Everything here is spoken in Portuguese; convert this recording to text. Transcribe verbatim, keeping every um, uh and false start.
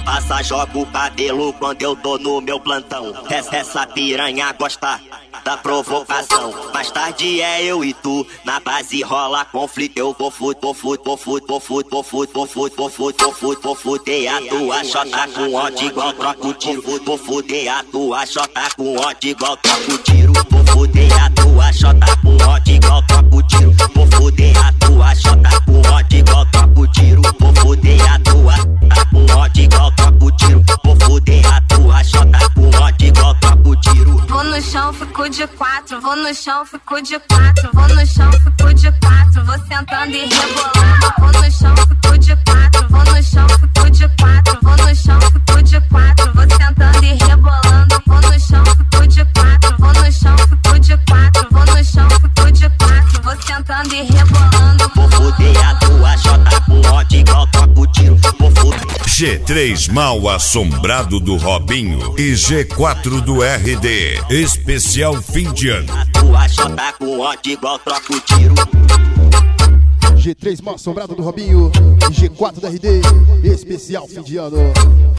passa, joga o cabelo quando eu tô no meu plantão. Essa, essa piranha gosta da provocação. Mais tarde é eu e tu, na base rola conflito. Eu vou fut, vou fut, vou fut, vou fut, vou fut, vou fut, vou fut, vou fut, vou fuder a tua chota com ódio igual troco tiro. Vou fuder a tua chota com ódio igual troco tiro. Vou fuder a tua chota com ódio igual troco tiro. Vou fuder a tua chota com ódio igual troco tiro. Vou fuder a tua chota com ódio igual troco tiro. Vou fuder a tua chota com ódio igual troco tiro. Vou no chão, fico de quatro. Vou no chão, fico de quatro. Vou no chão, fico de quatro. Vou sentando e rebolando. Vou no chão, fico de quatro. Vou no chão, fico de quatro. Vou no chão, fico de quatro. Vou sentando e rebolando. Vou no chão, fico de quatro. Vou no chão, fico de quatro. Vou no chão, fico de quatro. Vou sentando e rebolando. Vou fuder a tua chota com ódio igual troco tiro. Vou fuder. G três Mal Assombrado do Robinho e G quatro do R D. Especial fim de ano. A tua chota com ódio igual troco tiro. G três Mal Assombrado do Robinho e G quatro do R D. Especial fim de ano.